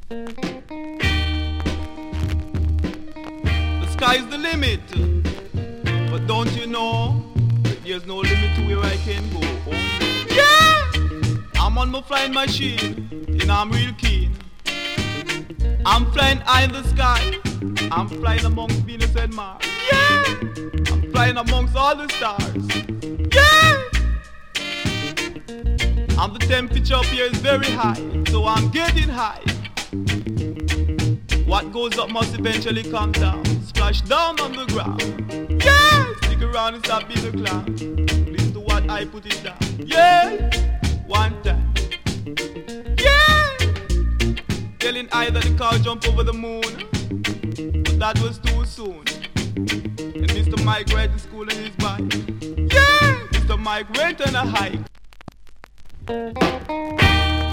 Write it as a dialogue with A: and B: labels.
A: The sky's the limit, but don't you know that there's no limit to where I can go? Oh, yeah! I'm on my flying machine, and I'm real keen. I'm flying high in the sky. I'm flying amongst Venus and Mars. Yeah! I'm flying amongst all the stars. Yeah! And the temperature up here is very high, so I'm getting high. What goes up must eventually come down, splash down on the ground. Yeah! Stick around and stop being a clown. Listen to what I put it down. Yeah! One time. Yeah! Telling I that the car jumped over the moon, but that was too soon. And Mr. Mike went to school in his bike. Yeah! Mr. Mike went on a hike.